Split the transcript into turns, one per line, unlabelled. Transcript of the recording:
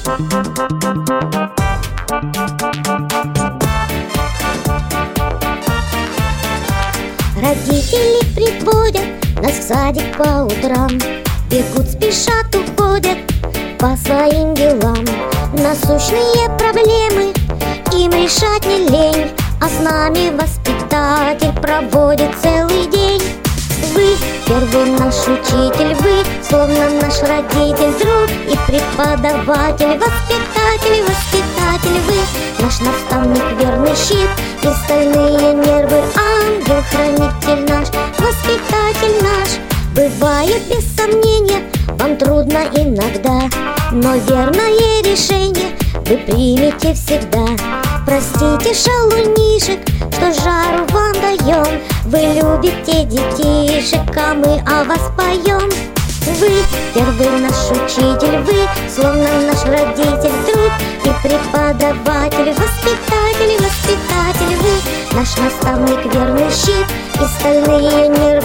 Родители приводят нас в садик по утрам, бегут, спешат, уходят по своим делам. Насущные проблемы им решать не лень, а с нами воспитатель проводит целый день. Вы первый наш учитель, вы словно наш родитель, друг и преподаватель, воспитатель, воспитатель. Вы наш наставник, верный щит и стальные нервы, ангел-хранитель наш, воспитатель наш. Бывает без сомнения, вам трудно иногда, но верное решение вы примете всегда. Простите шалунишек, что жару вам даем, вы любите детишек, а мы о вас поем. Вы первый наш учитель, вы словно наш родитель, друг и преподаватель, воспитатель, воспитатель. Вы наш наставник, верный щит и стальные нервы,